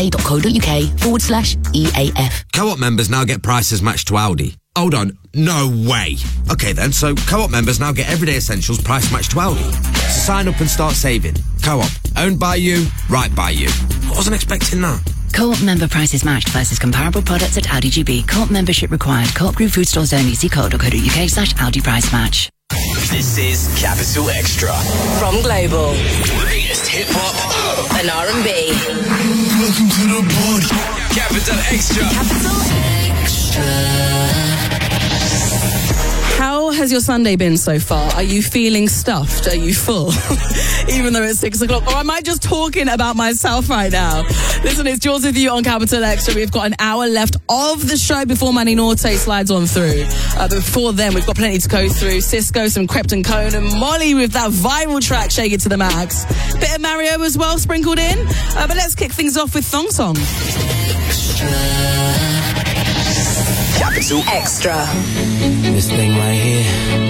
asa.co.uk/EAF. Co-op members now get prices matched to Aldi. Hold on, no way. Okay then, so Co-op members now get everyday essentials price matched to Aldi. So sign up and start saving. Co-op, owned by you, right by you. I wasn't expecting that. Co-op member prices matched versus comparable products at Aldi GB. Co-op membership required. Co-op Group food stores only. See co.uk/Aldi price match. This is Capital Extra. From Global. Latest hip-hop and R&B. Welcome to the party. Capital Extra. Capital Extra. How has your Sunday been so far? Are you feeling stuffed? Are you full? Even though it's 6 o'clock. Or am I just talking about myself right now? Listen, it's Jules with you on Capital Extra. We've got an hour left of the show before Manny Norte slides on through. But before then, we've got plenty to go through. Cisco, some Krypton Cone, and Molly with that viral track, Shake It to the Max. Bit of Mario as well sprinkled in. But let's kick things off with Thong Song. Capital Extra. This thing right here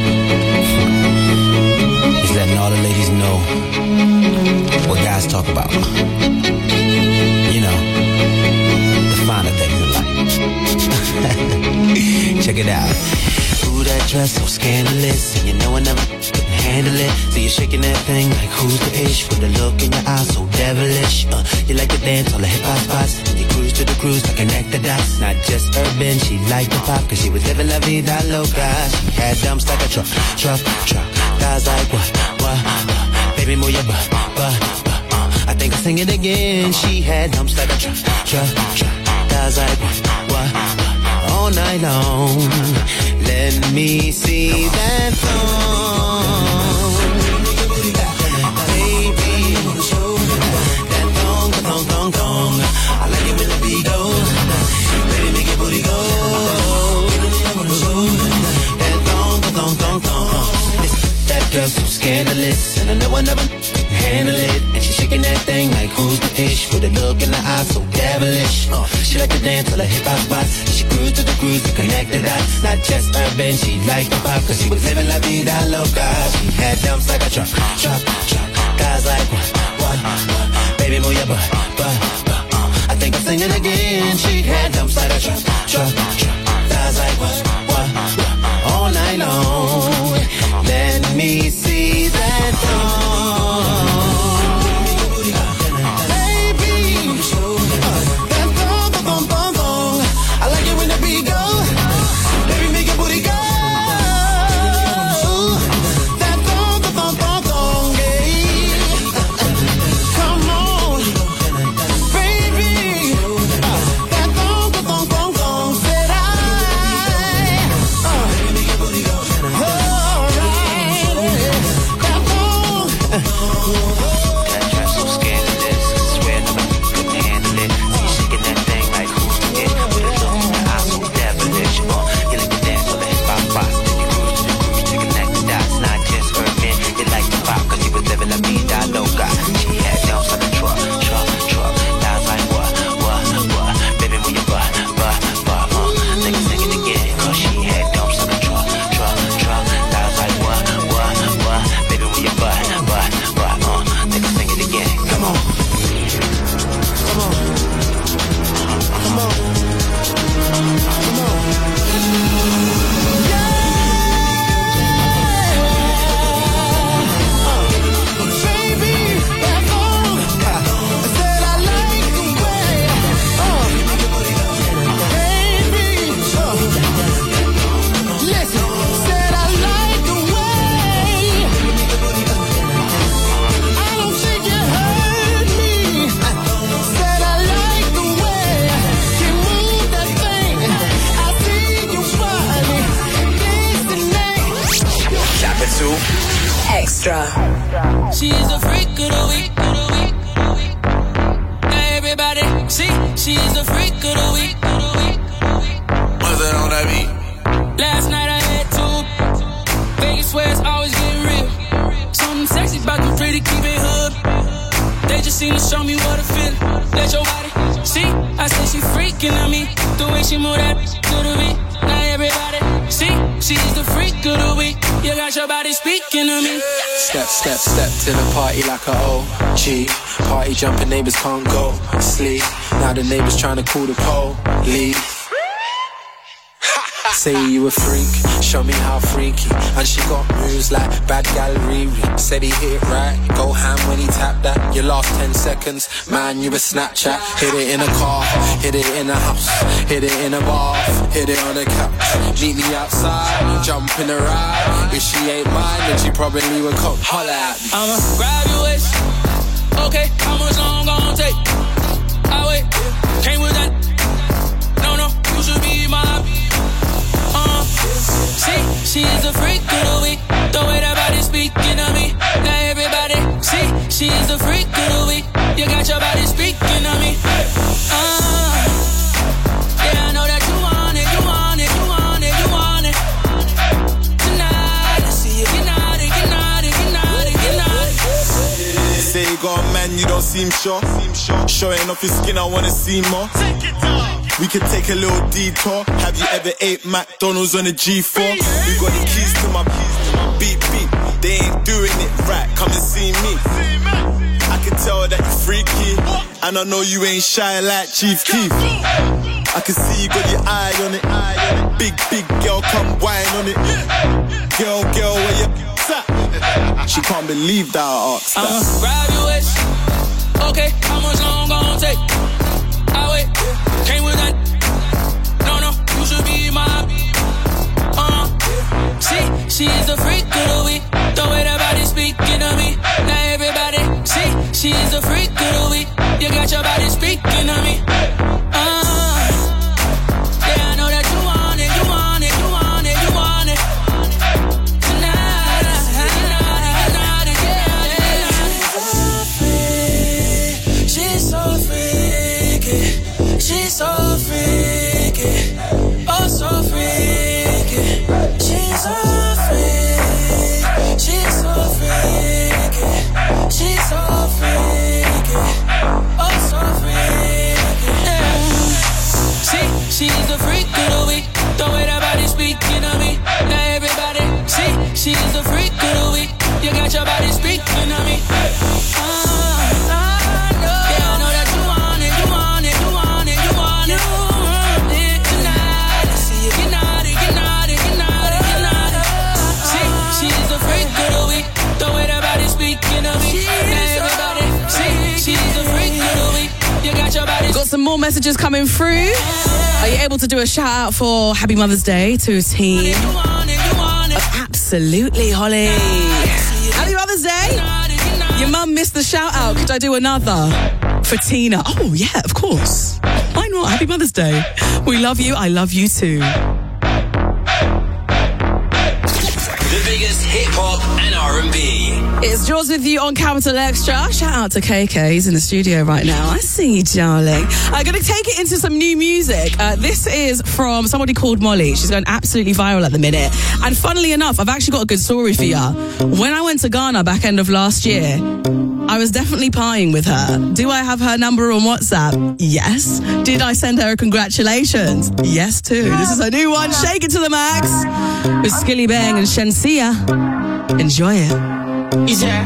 is letting all the ladies know what guys talk about. You know, the finer things in life. Check it out. Ooh, that dress so scandalous, and you know I never couldn't handle it. So you're shaking that thing like who's the ish, with the look in your eyes so devilish. You like to dance on the hip hop spots, and you cruise to the cruise to connect the dots. Not just urban, she liked the pop, cause she was living la vida loca. She had dumps like a truck. Guys like what? Baby, move your butt. I think I'll sing it again. She had dumps like a truck. Guys like what? All night long. Let me see that thong. Baby, that thong. I like it when the beat goes. Baby, make your booty go. That thong. That girl so scandalous, and I know I never handle it. And she's shaking that thing like who's the ish, with a look in the eye so devilish. She like to dance till the hip hop spots. She cruise to the cruise to connect the dots. Not just urban, she liked the pop, cause she was living la vida loca. She had dumps like a truck. Guys like what? Baby, move your butt. I think I'll sing it again. She had dumps like a truck. Guys like what? All night long. Let me see that thong. I like it when the beat goes. Baby, make your booty go. That thong, yeah. Come on, baby. That thong, said I. Baby, make your booty go. All right, that thong. That dress so scandalous, I swear nobody couldn't handle it. You shaking that thing like who's the it? With a look in your eyes so devilish. You like to dance on the hip hop spots, then you cruise to the cruise to connect the dots. Not just urban, you like the pop, cause you was living la vida loca. She had dumps like a truck. Guys like what? Baby, move your butt. Think I sing it again, cause she had dumps like a truck. Guys like what? Baby, move your butt. Think I sing it again. Come on. Extra. She's a freak of the week. Now everybody see, she's a freak of the week. What's that on that beat? Last night I had two. Vegas where it's always getting real. Something sexy about them pretty, keep it hood. They just seem to show me what I feel. Let your body see. I said she freaking on me. The way she move that to the beat. Now everybody see, she's the freak of the week. You got your body speaking to me. Step, step, step to the party like a OG. Party jumping, neighbors can't go sleep. Now the neighbors trying to call the police. Say you a freak, show me how freaky. And she got moves like bad gal Riri. Said he hit it right, go ham when he tapped that. Your last 10 seconds, man, you a Snapchat. Hit it in a car, hit it in a house, hit it in a bath, hit it on a couch. Meet me outside, jump in the ride. If she ain't mine, then she probably would come holler at me. I'ma grab your waist. Okay, how much long gon' take? I wait, came with that. No, you should be my. See, she's a freak of the week. The way that body speaking to me. Now everybody, see, she's a freak of the week. You got your body speaking to me. Yeah, I know that you want it, you want it, you want it, you want it. Tonight, I see you get naughty, get naughty, get naughty, get naughty. Say you got a man, you don't seem sure. Showing off your skin, I wanna see more. We could take a little detour. Have you ever ate McDonald's on a G4? We got the keys to my beep beep. They ain't doing it right, come and see me. I can tell that you're freaky, and I know you ain't shy like Chief Keef. I can see you got your eye on it. Big girl, come whine on it. Girl, where you at? She can't believe that I asked that. Grab your waist. Okay, how much long gon' take? I wait, came with that. No, you should be my. See, she's a freak of the week. The way that body speaking to me. Now everybody, see, she's a freak of the week. You got your body speaking to me. Yeah, I know that you want it, you want it, you want it, you want it. Tonight, yeah. She's so freaky. She's so freaky, oh so freaky. She's so freaky, she's so freaky, she's so freaky, oh so freaky. Yeah. See, she's a freak of the week. The way that body speaking to me. Now everybody, see, she's a freak of the week. You got your body speaking to me. Got some more messages coming through. Are you able to do a shout out for Happy Mother's Day to a team? Absolutely, Holly. Happy Mother's Day. Your mum missed the shout out. Could I do another for Tina? Oh, yeah, of course. Why not? Happy Mother's Day. We love you. I love you too. The biggest hip-hop and R&B. It's Jaws with you on Capital Extra. Shout out to KK. He's in the studio right now. I see you, darling. I'm going to take it into some new music. This is from somebody called Molly. She's going absolutely viral at the minute. And funnily enough, I've actually got a good story for you. When I went to Ghana back end of last year, I was definitely partying with her. Do I have her number on WhatsApp? Yes. Did I send her a congratulations? Yes, too. This is a new one. Shake it to the max with Skilly Bang and Shensia. Enjoy it. Yeah.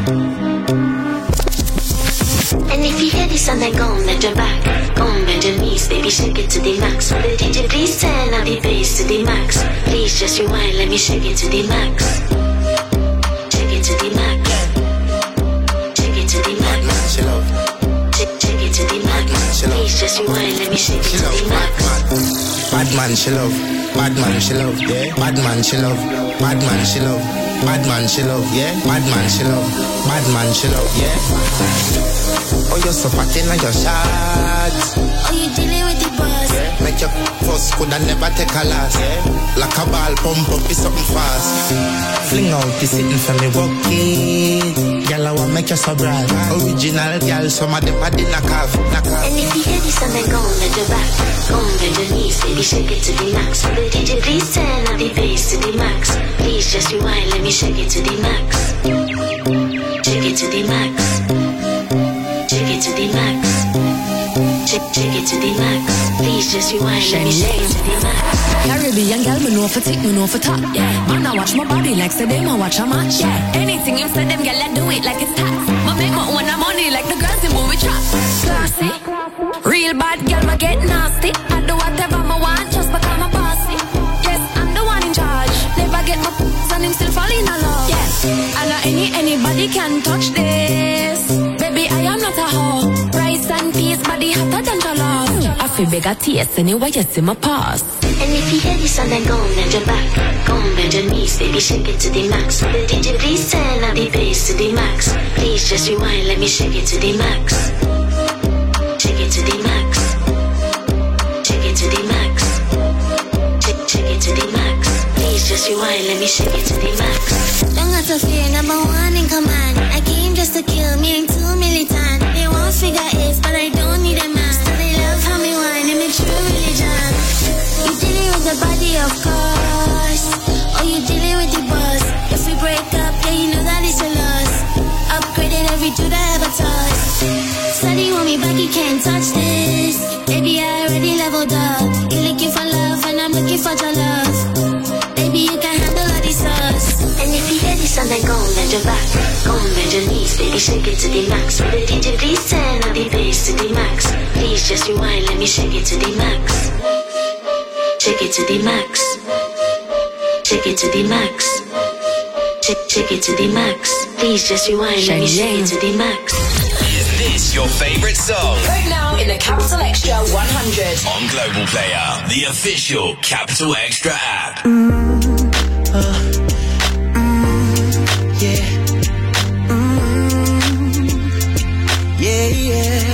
And if you hear this and then go bend your back, go bend your knees, baby, shake it to the max. Will the DJ please turn up the bass to the max? Please just rewind, let me shake it to the max. Shake it to the max. Shake it to the max. Shake it to the max. Please just rewind, let me shake it to the max. Bad man, she love. Bad man, she love. Yeah. Bad man, she love. Bad man, she love. Bad man, she love. Yeah. Bad man, she love. Bad man, she love. Yeah. Oh, you're so fat in your shots. Oh, you dealing with the boss. Yeah. Make your first could I never take a last. Yeah. Like a ball pump up, it's something fast. Fling out the sitting for me walk it. Girl, I want make you so bright. Original girl, some of them are in a calf. And if you hear this and then go bend your back, go bend your knees, baby, shake it to the max. Will the DJ please turn up the bass to the max? Please just rewind, let me shake it to the max. Shake it to the max. Shake it to the max. Shake it to the max. Please just rewind. Let me shake it to the max. Caribbean girl, me know for tick, me know for top. Yeah, man, I watch my body like say them, I watch a match. Yeah, anything you say them, girl, I do it like it's tax. I make my own money like the girls in movie trap. Classy, real bad girl, I get nasty. I do whatever I want, just because I'm bossy. Yes, I'm the one in charge. Never get my and him still fall in love. Yes, and not anybody can touch this. Baby, I am not a hoe. Rice and peas, body hotter than jollof. I feel bigger taste anyway, you see my pass. And if you hear this song, then go and bend your back. Go and bend your knees, baby, shake it to the max. The DJ, please turn up the bass to the max. Please just rewind, let me shake it to the max. Shake it to the max. Shake it to the max. Shake it to the max. Please just rewind, let me shake it to the max. Don't got to fear, number one in command. I came just to kill me, ain't too militant. They won't figure it, but I don't need a man. So they love how me whine, and me true religion. You dealing with the body, of course. Or you dealing with the boss. If we break up, yeah, you know that it's a loss. Upgraded every dude I ever touched. Study want me back, you can't touch this. Baby, I already leveled up. You're looking for love, and I'm looking for your love. Baby, you can handle all these sauce. And if you hear this song, then go and bend your back. Go and bend your knees, baby, shake it to the max. The DJ, please turn up the bass to the max. Please just rewind, let me shake it to the max. Shake it to the max. Shake it to the max. Shake it to the max. Please just rewind, let me shake it to the max. Is this your favorite song? Right now in the Capital Extra 100. On Global Player, the official Capital Extra app. Yeah.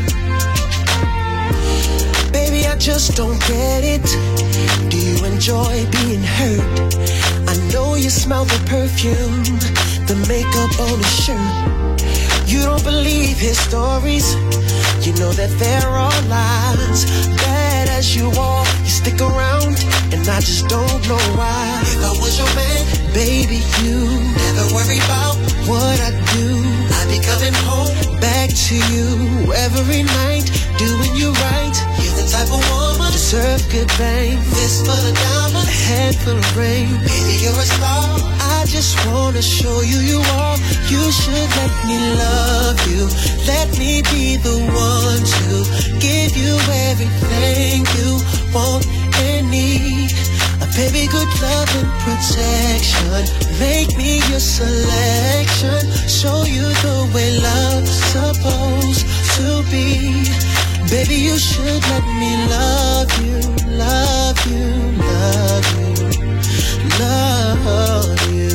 Baby, I just don't get it. Do you enjoy being hurt? I know you smell the perfume, the makeup on his shirt. You don't believe his stories. You know that there are lies. Bad as you are, you stick around, and I just don't know why. If I was your man, baby, you never worry about what I do. I'd be coming home back to you every night, doing you right. You're the type of woman deserve good fame. Fist full of diamonds, a head full of rain. Baby, you're a star. I just wanna show you you are. You should let me love you. Let me be the one to give you everything you want and need. A baby, good love and protection. Make me your selection. Show you the way love's supposed to be. Baby, you should let me love you, love you, love you, love you.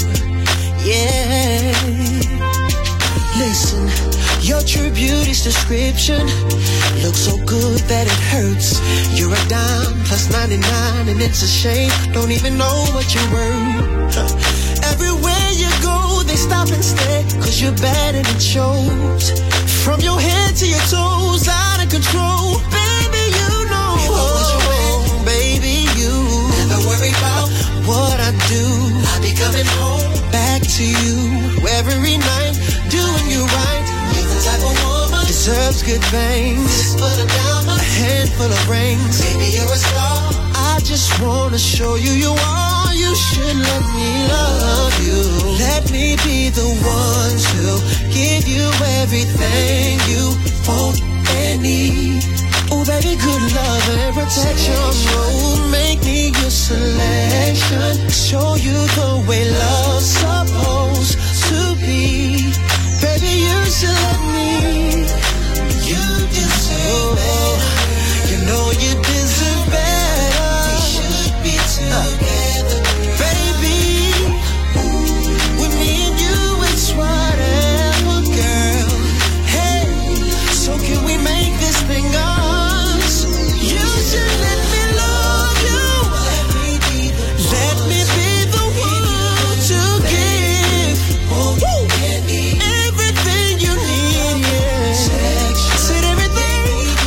Yeah. Listen, your true beauty's description looks so good that it hurts. You're a dime plus 99 and it's a shame. Don't even know what you're worth. Everywhere you go, they stop and stare, 'cause you're bad and it shows. From your head to your toes, out of control. Baby, you know. If I was your man, baby, you never worry about what I do. I'll be coming home back to you every night, doing you right. You're the type of woman deserves good things. Fist full of diamonds, a handful of rings. Baby, you're a star. I just wanna show you you are. You should let me love you. Let me be the one to give you everything you want and need. Oh, baby, good love and protection. Oh, make me your selection. Show you the way love's supposed to be. Baby, you should let me. You deserve better. You know you deserve better. We should be together, baby. With me and you, it's whatever, girl. Hey, so can we make this thing us? You should let me love you. Let me be the one to give everything you need. Yeah. Said everything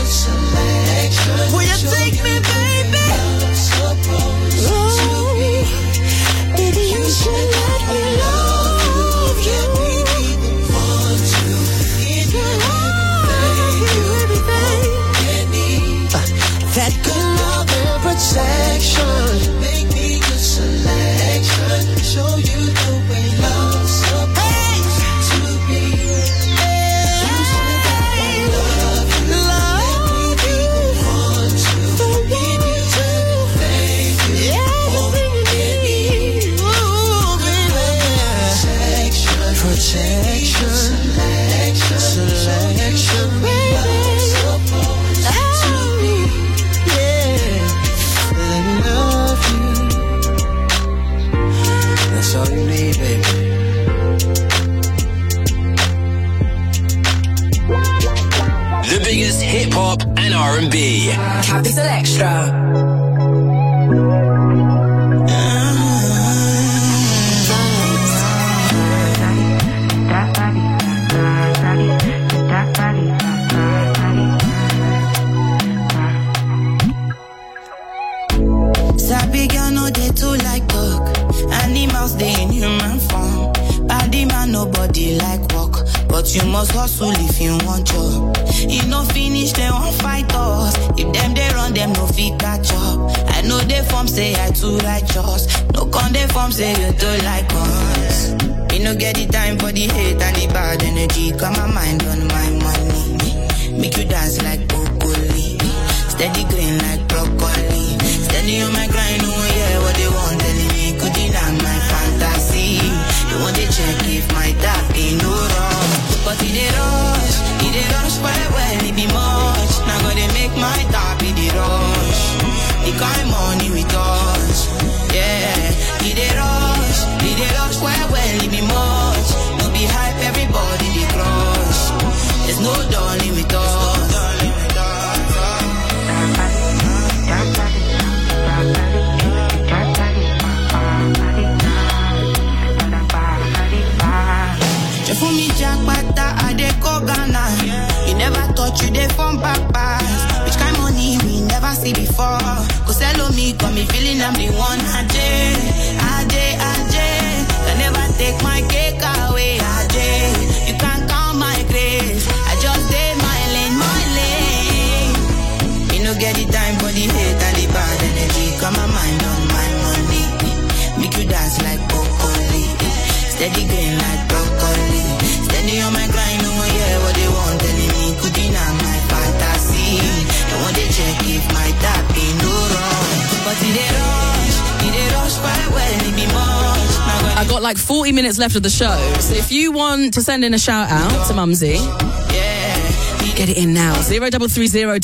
and R&B. Capital Extra. Sabi girl no dey too like talk. Animals dey in human form. Body man nobody like walk, but you must hustle if you want job. You no finish they won't fight us. If them they run them no fit catch up. I know they form say I too righteous. No con they form say you too like us. Me no get the time for the hate and the bad energy. Got my mind on my money. Make you dance like broccoli. Steady green like broccoli. Steady on my grind, oh yeah, what they want telling me could deny my fantasy. They want to check if my tap ain't no wrong. But it dey rush well, it be much. Now gotta make my tap in the rush. The kind money we touch, yeah. It dey rush well, it be much. No be hype, everybody they crush. There's no darling with us. For me, Jack Pata, I dey go Ghana. You never thought you dey from back pass. Which kind money we never see before. Cause hello me, got me feeling I'm the one. Ajay. Can never take my cake away. Ajay, you can't count my grace. I just stay my lane. Me no get the time for the hate and the bad energy. Got my mind on my money. Make you dance like broccoli. Steady green like broccoli. Steady on my grind, oh yeah, what they want telling me could deny my fantasy. They want to check if my tap ain't no wrong. But it dey rush quite well, it be much. I got like 40 minutes left of the show, so if you want to send in a shout out to Mumsy, get it in now. 0330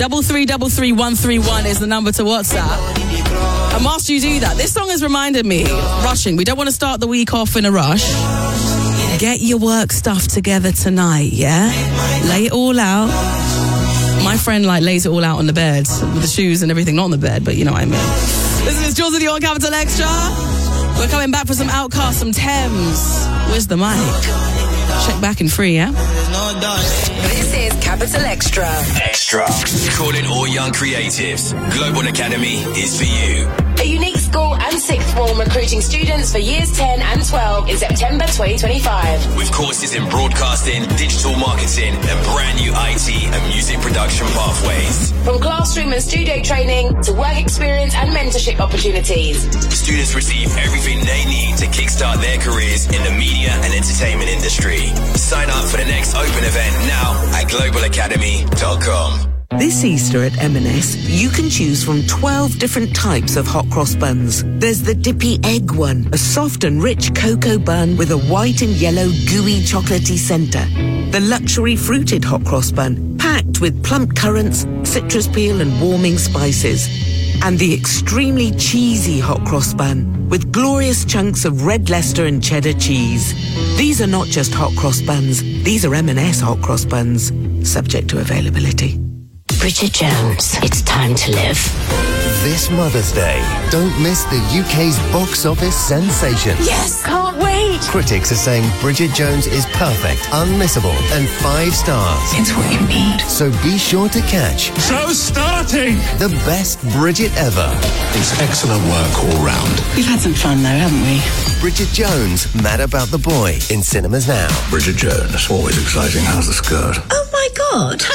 333 is the number to WhatsApp. And whilst you do that, this song has reminded me, rushing. We don't want to start the week off in a rush. Get your work stuff together tonight, yeah? Lay it all out. My friend lays it all out on the bed with the shoes and everything, not on the bed, but you know what I mean. Listen, it's Jules with you on Capital Extra. We're coming back for some Outcast, some Thames. Where's the mic? Check back in 3, yeah? This is Capital Extra. Extra. Calling all young creatives. Global Academy is for you. A unique school and sixth form recruiting students for years 10 and 12 in September 2025. With courses in broadcasting, digital marketing, and brand new IT and music production pathways. From classroom and studio training to work experience and mentorship opportunities. Students receive everything they need to kickstart their careers in the media and entertainment industry. Sign up for the next open event now at globalacademy.com. This Easter at M&S, you can choose from 12 different types of hot cross buns. There's the dippy egg one, a soft and rich cocoa bun with a white and yellow gooey chocolatey centre. The luxury fruited hot cross bun, packed with plump currants, citrus peel and warming spices. And the extremely cheesy hot cross bun, with glorious chunks of red Leicester and cheddar cheese. These are not just hot cross buns, these are M&S hot cross buns, subject to availability. Bridget Jones, it's time to live. This Mother's Day, don't miss the UK's box office sensation. Yes, can't wait. Critics are saying Bridget Jones is perfect, unmissable, and 5 stars. It's what you need. So be sure to catch Show's starting! the best Bridget ever. It's excellent work all round. We've had some fun though, haven't we? Bridget Jones, Mad About the Boy, in cinemas now. Bridget Jones, always exciting. How's the skirt? Oh my God.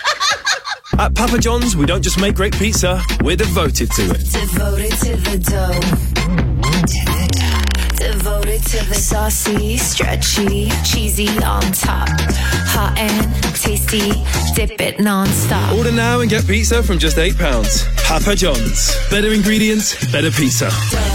At Papa John's, we don't just make great pizza, we're devoted to it. Devoted to the dough. Devoted to the saucy, stretchy, cheesy on top. Hot and tasty, dip it non-stop. Order now and get pizza from just £8. Papa John's. Better ingredients, better pizza.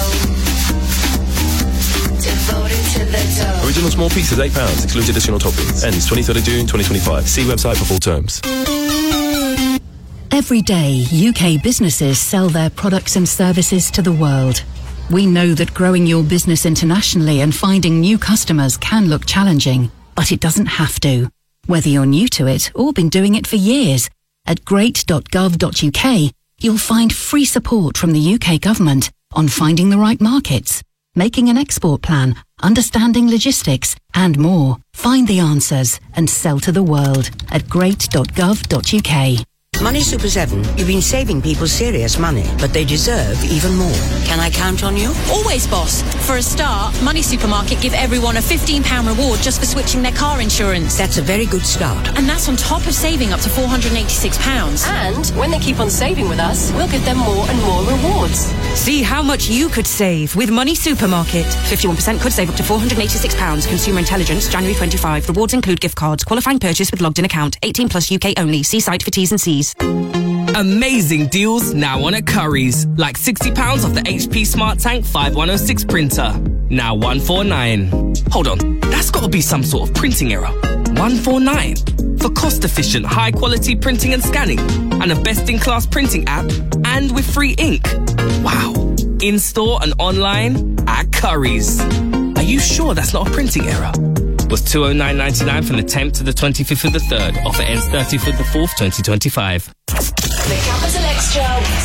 Devoted to the dough. Original small pizzas, £8. Excludes additional toppings. Ends 23rd of June 2025. See website for full terms. Every day, UK businesses sell their products and services to the world. We know that growing your business internationally and finding new customers can look challenging, but it doesn't have to. Whether you're new to it or been doing it for years, At great.gov.uk, you'll find free support from the UK government on finding the right markets, making an export plan, understanding logistics, and more. Find the answers and sell to the world at great.gov.uk. Money Super 7, you've been saving people serious money, but they deserve even more. Can I count on you? Always, boss. For a start, Money Supermarket give everyone a £15 reward just for switching their car insurance. That's a very good start. And that's on top of saving up to £486. And when they keep on saving with us, we'll give them more and more rewards. See how much you could save with Money Supermarket. 51% could save up to £486. Consumer Intelligence, January 25. Rewards include gift cards. Qualifying purchase with logged in account. 18 plus UK only. See site for T's and C's. Amazing deals now on at Currys. Like £60 off the HP Smart Tank 5106 printer. Now 149. Hold on, that's got to be some sort of printing error. 149. For cost-efficient, high-quality printing and scanning. And a best-in-class printing app. And with free ink. Wow. In-store and online at Currys. Are you sure that's not a printing error? Was $209.99 from the 10th to the 25th of the 3rd. Offer ends 30th of the 4th, 2025. The Capital Extra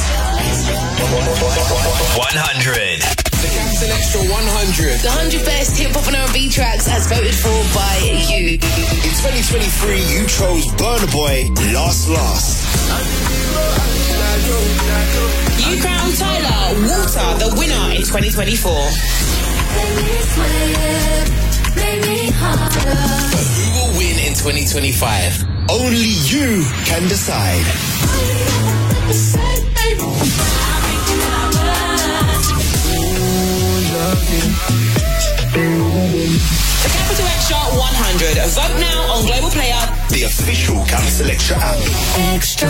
100. The Capital Extra 100. The 100 best hip-hop and R&B tracks as voted for by you. In 2023, you chose Burna Boy, Last. You crowned Tyler Water the winner in 2024. Who will win in 2025? Only you can decide. The Capital Extra 100. Vote now on Global Player, The official Capital Extra app. Extra.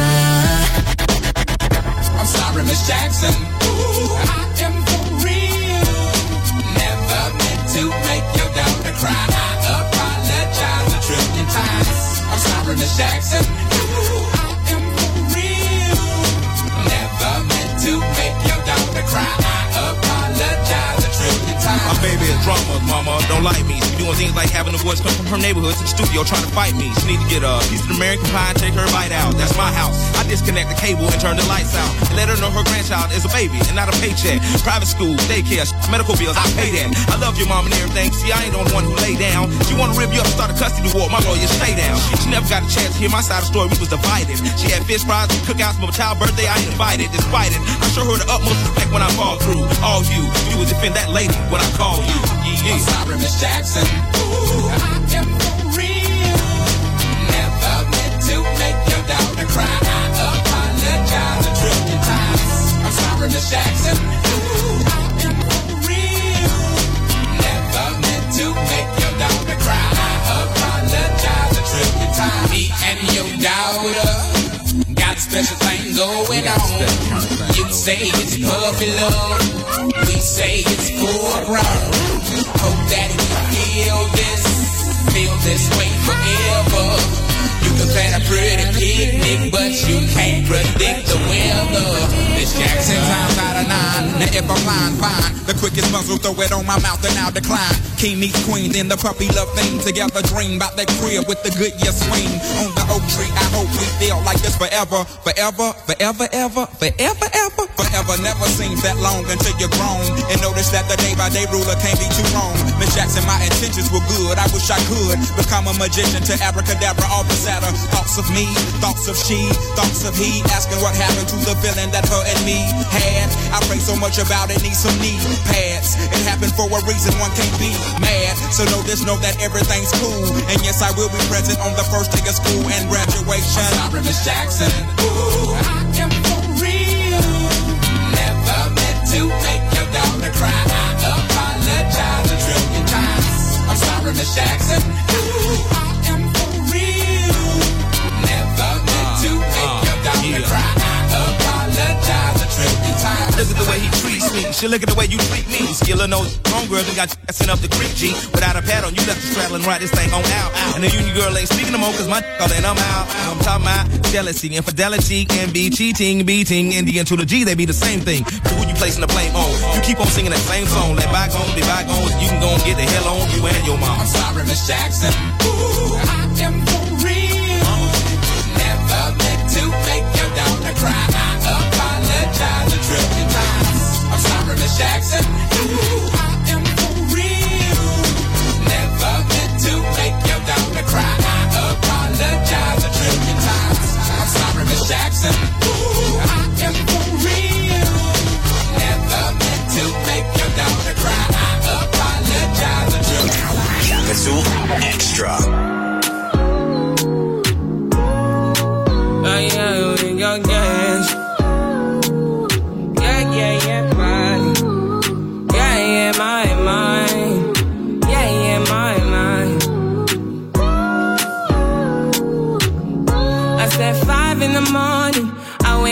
I'm sorry, Miss Jackson. Ooh, I am for real. Never meant to make your daughter cry. I apologize a trillion times. I'm sorry, Miss Jackson. Ooh, I am for real. Never meant to make your daughter cry. I apologize a trillion times. My baby is drama, mama, don't like me. She doing things like having the boys come from her neighborhood to the studio trying to fight me. She need to get a piece of the American pie and take her bite out. That's my house. I disconnect the cable and turn the lights out. And let her know her grandchild is a baby and not a paycheck. Private school, daycare, medical bills, I pay that. I love your mom and everything. See, I ain't the only one who lay down. She wanna rip you up and start a custody war. My lawyer, stay down. She never got a chance to hear my side of the story. We was divided. She had fish fries and cookouts for my child's birthday. I ain't invited. Despite it, I show her the utmost respect when I fall through. All you would defend that lady when I call you. I'm sorry, Miss Jackson. Ooh, I am for real. Never meant to make your daughter cry. I apologize a trillion times. I'm sorry, Miss Jackson. Ooh, I am for real. Never meant to make your daughter cry. I apologize a trillion times. Me and your daughter got special things going on. You say it's puppy love. We say it's full grown. Hope that we feel this way forever. You can plan a pretty picnic, but you can't predict the weather. Miss Jackson times out of 9. Now if I'm lying, fine. The quickest muzzle, throw it on my mouth and I'll decline. King meets queen, then the puppy love thing. Together dream about that crib with the good year swing. On the oak tree, I hope we feel like this forever. Forever, forever, ever, forever, ever. Forever never seems that long until you're grown. And notice that the day by day ruler can't be too wrong. Miss Jackson, my intentions were good. I wish I could become a magician to abracadabra, all the sadder. Thoughts of me, thoughts of she, thoughts of he. Asking what happened to the feeling that her and me had. I pray so much about it, need some knee pads. It happened for a reason, one can't be mad. So know this, know that everything's cool. And yes, I will be present on the first day of school and graduation. I'm sorry, Miss Jackson. Ooh, I am for real. Never meant to make your daughter cry. I apologize a trillion times. I'm sorry, Miss Jackson. Ooh, I am for real. Never meant to make your daughter cry. I apologize a trillion times. Look at the way he treats me. She look at the way you treat me. Skillin' those homegirls and got you sent up the creek, G. Without a pad on, you left the straddle and ride this thing on out. And the union girl ain't speaking no more, cause my all in, I'm out. I'm talking about jealousy, infidelity, and be cheating, beating, and the N to the G, they be the same thing. So who you placing the blame on? You keep on singing that same song. Let bygones be bygones. You can go and get the hell on you and your mom. I'm sorry, Miss Jackson. Ooh, I am for real. Never meant to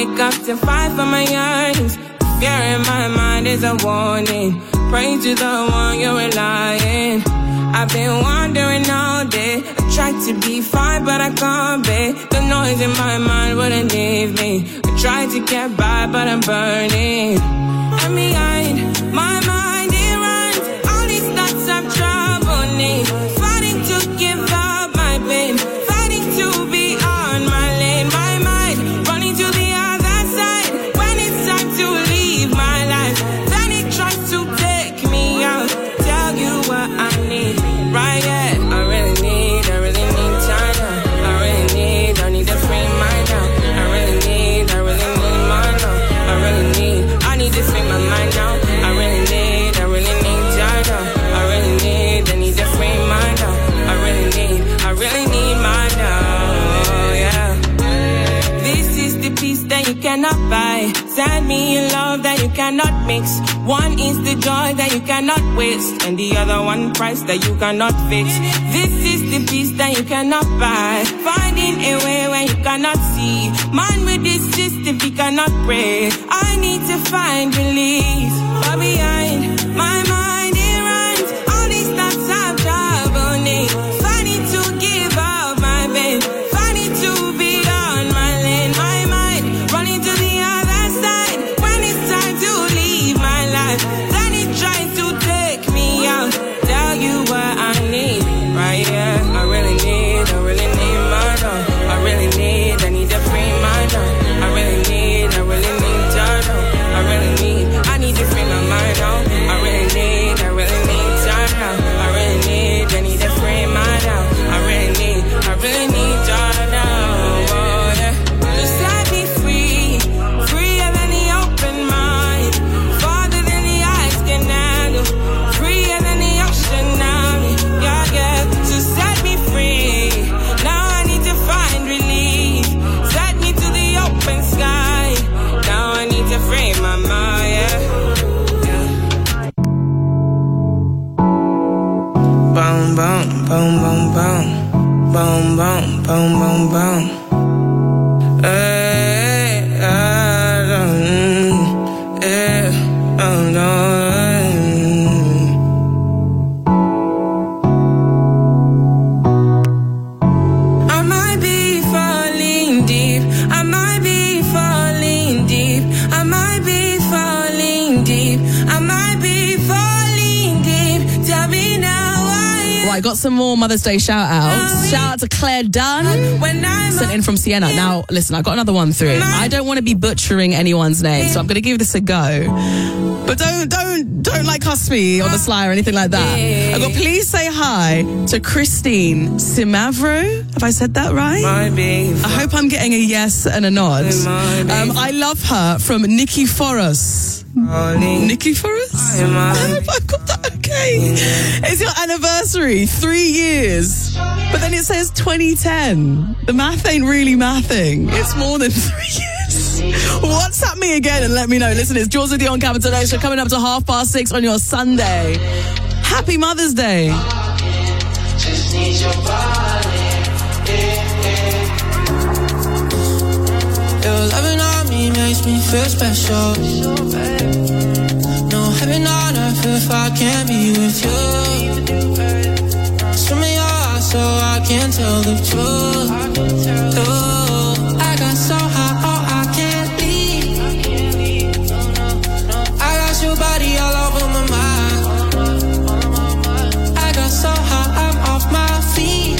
wake up to fight for my yearnings. Fear in my mind is a warning. Pray to the one you're relying. I've been wandering all day. I tried to be fine, but I can't be. The noise in my mind wouldn't leave me. I tried to get by, but I'm burning. And behind my mind, it runs. All these thoughts of trouble me. Fighting to give up my pain. Fighting to be on my lane. My mind running to the other side. When it's time to leave my life, then it tries to take me out. Tell you what I need. Right, yeah, I really need time now. I need to free mind now. I really need mine now. I need to free my mind now. I really need time now. I need to free mind now. I really need mine now, yeah. This is the peace that you cannot buy. Send me a love that you cannot mix. One is the joy that you cannot waste, and the other one price that you cannot fix. This is the peace that you cannot buy. Finding a way when you cannot see. Man with this system, he cannot pray. I need to find release. But behind my mind, it runs. All these thoughts have trouble me. Fighting to give up my pain. Fighting to be on my lane. My mind running to the other side. When it's time to leave my life, then it tries to take me out. Tell you what I need, right here. I really need my love. I need to free my love. I really need time now. I need to free my mind now. I really need time now. I need to free my love. I really need time now. Oh, yeah. Just let me free, freer than the open mind, farther than the eyes can handle, freer than the ocean now. Yeah, yeah. Just set me free. Now I need to find relief. Set me to the open sky. Now I need to free my mind, yeah. Boom, boom, boom, boom, boom. Boom, boom, boom, boom, boom. I might be falling deep. I might be falling deep. I might be falling deep. I might be falling deep. Tell me now why. Right, got some more Mother's Day shout-outs. Shout out to Claire Dunn, sent in from Sienna. Now, listen, I got another one through. I don't want to be butchering anyone's name, so I'm going to give this a go. But don't like cuss me on the sly or anything like that. I got please say hi to Christine Simavro. Have I said that right? I hope I'm getting a yes and a nod. I love her from Nikki Forrest. Nikki Forrest? I hope I've got that okay. It's your anniversary, 3 years. But then it says 2010. The math ain't really mathing. It's more than 3 years. WhatsApp me again and let me know. Listen, it's Jules with you on Capital Extra coming up to 6:30 on your Sunday. Happy Mother's Day. Just need your body. Your loving on me makes me feel special. No heaven on earth if I can't be with you. Swim in your eyes so I can tell the truth. I got so high, oh I can't leave. I got your body all over my mind. I got so high, I'm off my feet.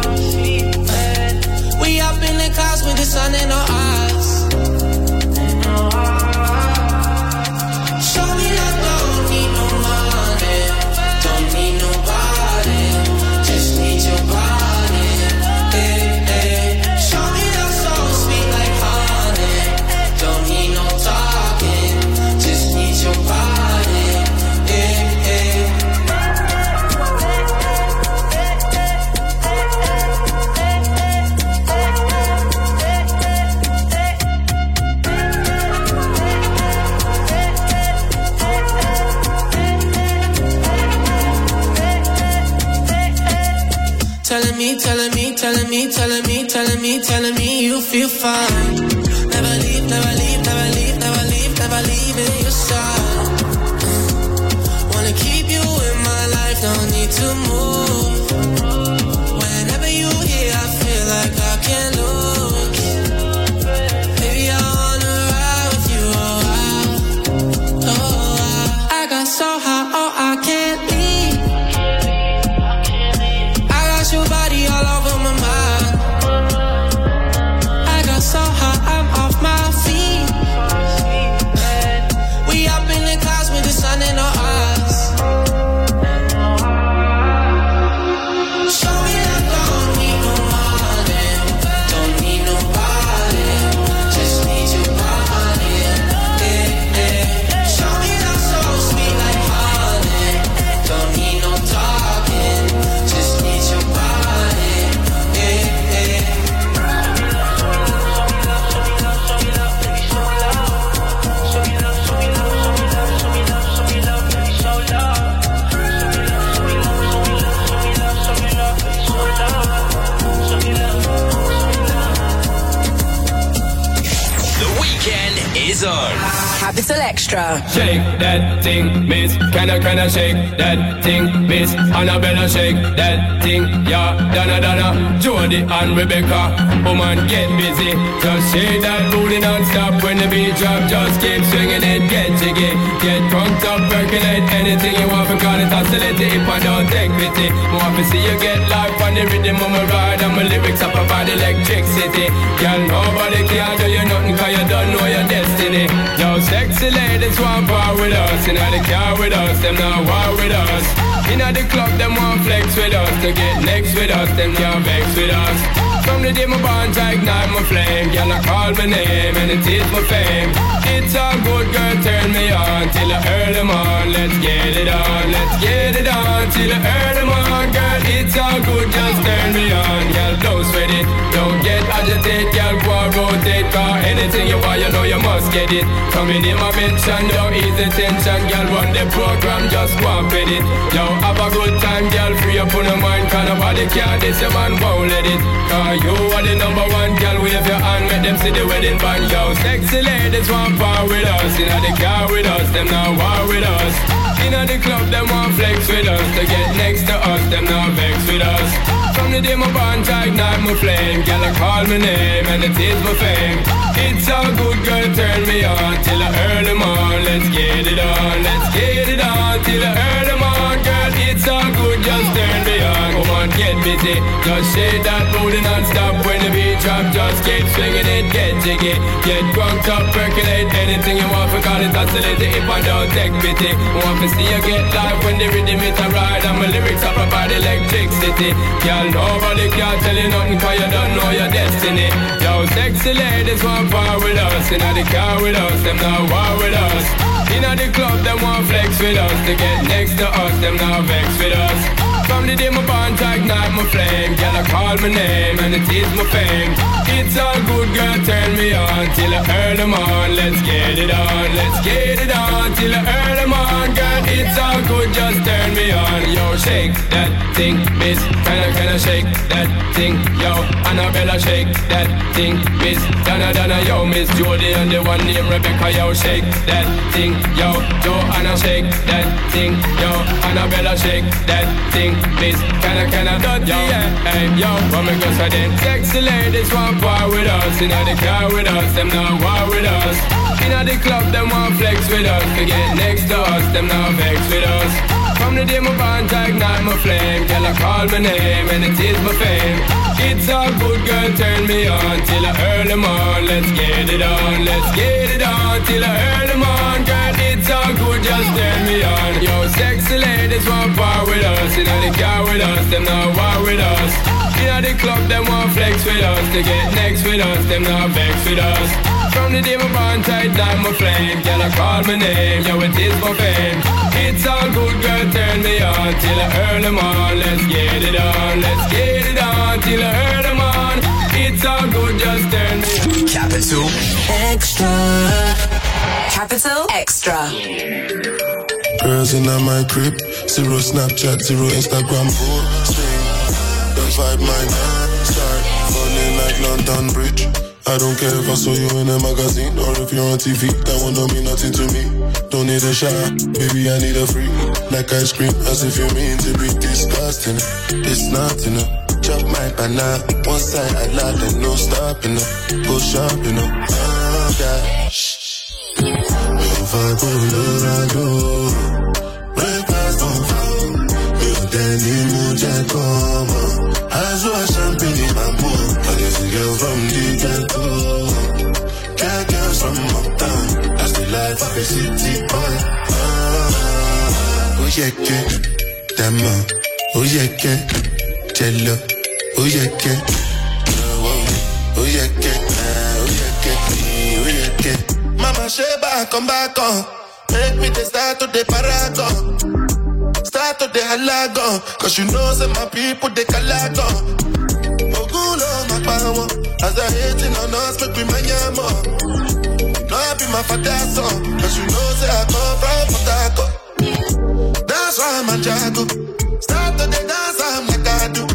We up in the clouds with the sun in our eyes. Show me that don't need no money, don't need nobody, just need your body. Hey, hey. Show me that so sweet like honey, don't need no talking, just need your body. Hey, hey. Telling me you feel fine. Never leave is on. Capital Extra. Shake that thing, miss. Can I shake that thing, miss? Annabella, shake that thing, yeah. Donna, Jody and Rebecca. Woman, get busy. Just shake that booty non-stop. When the beat drop, just keep swinging it. Get jiggy, get drunk up, percolate. Anything you want, call it oscillate. If I don't take pity, more to see you get life on the rhythm of my ride. And my lyrics up about electricity. Girl, nobody can do you nothing, cause you don't know your destiny. Yo, sexy ladies want part with us. Inna the car with us, them not war with us. Inna the club, them want flex with us. To get next with us, them can't vex with us. From the day my bond, I ignite my flame. Girl, I call my name and it is my fame. It's all good, girl, turn me on till I earn them on. Let's get it on, let's get it on till I earn them on. Girl, it's all good, just turn me on. Girl, don't sweat it, don't get agitated. Girl, go and rotate, cause anything you want, you know you must get it. Coming in my mention, don't ease the tension. Girl, run the program, just go and fit it. Yo, have a good time, girl, free up on your mind. Cause nobody can, this your man won't let it. Cause you are the number one, girl, wave your hand, make them see the wedding band. Yo, sexy ladies want part with us. Inna the car with us, them not war with us. Inna the club, them want flex with us. To get next to us, them not vex with us. From the day my bond, I ignite my flame. Girl, I call my name and it is my fame. It's all good, girl, turn me on till I earn them on. Let's get it on, let's get it on till I earn them on. Girl, it's all good, just turn me on. Come on, get busy, just shake that booty non-stop. When the beat drop, just keep swinging it, get jiggy. Get drunk up, percolate. Anything you want, for call it oscillate. If I don't take pity, want to see you get live when the rhythm it a ride. And my lyrics are about electricity. Girl, nobody can tell you nothing, cause you don't know your destiny. Yo, sexy ladies want part with us. Inna the car with us, them not war with us. Inna the club, them want flex with us. To get next to us, them not vex with us. From the day my bond, I ignite my flame. Girl, I call my name and it is my fame. It's all good, girl, turn me on till I earn them on. Let's get it on, let's get it on till I earn them on. Girl, it's all good, just turn me on. Yo, shake that thing, miss. Can I shake that thing? Yo, Annabella, shake that thing, miss. Donna, yo, Miss Jody and the one named Rebecca. Yo, shake that thing, yo. Joanna, shake that thing, yo. Annabella, shake that thing, miss. Can I yo, hey, yo, what me go say then? Sexy ladies want part with us. Inna the car with us, them not war with us. Inna the club, them want flex with us. To get next to us, them not vex with us. From the day my bond, I ignite my flame. Girl, I call my name and it is my fame. It's all good, girl, turn me on till I earn them on. Let's get it on, let's get it on till I earn them on. Girl, it's all good, just turn me on. Yo, sexy ladies want part with us. Inna the car with us, them not war with us. Inna the club, them want flex with us. To get next with us, them not vex with us. From the day my bond, I ignite my flame. Girl, I call my name, yo, it is my fame. It's all good, girl, turn me on till I earn them on. Let's get it on, let's get it on till I earn them on. It's all good, just turn me on. Capital Extra. Capital Extra. Girls in my crib, 0 Snapchat, 0 Instagram, 4 string. The vibe might start falling like London Bridge. I don't care if I saw you in a magazine or if you're on TV, that one don't mean nothing to me. Don't need a shot, baby, I need a free. Like ice cream, as if you mean to be disgusting. It's not enough. Chop my banana, one side I lie, then no stopping up. Go shopping up, oh God. If I go Colorado, breakfast on fire. If Danny Moja come on, I saw champagne in my bowl. I guess a girl from the ghetto, cat girls from uptown. That's the life of a city boy. Oh yeah, damn, oh yeah, jello, oh yeah, oh yeah, Mama Sheba, come back on. Make me the start to the paragon. Start to the halagon. Cause you know say my people they calagon. Ogulo my power. As they hating on us, make me my yamo. No, I be my father's son. Cause you know say I come from Potako. That's why I'm a jago. Start to the dance, I'm like I do.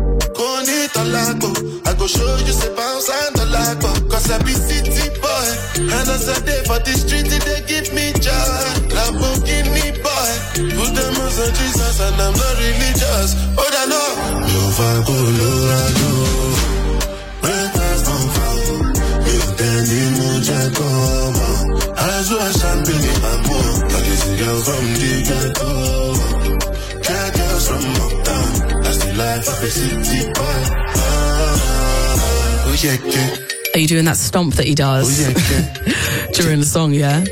Go need a lago. I go show you say bounce and the lago. Cause I be city boy. And as I day for the street, they give me joy. Lamborghini boy, put them on Jesus and I'm not religious. Oh, I know. No fago, no rado. Breakfast on fire. You tell me mucha coma. As well champagne and more. But this girl from the ghetto. Cat girls from uptown. That's the life of a city boy. Oh, yeah, yeah. Are you doing that stomp that he does during the song, yeah?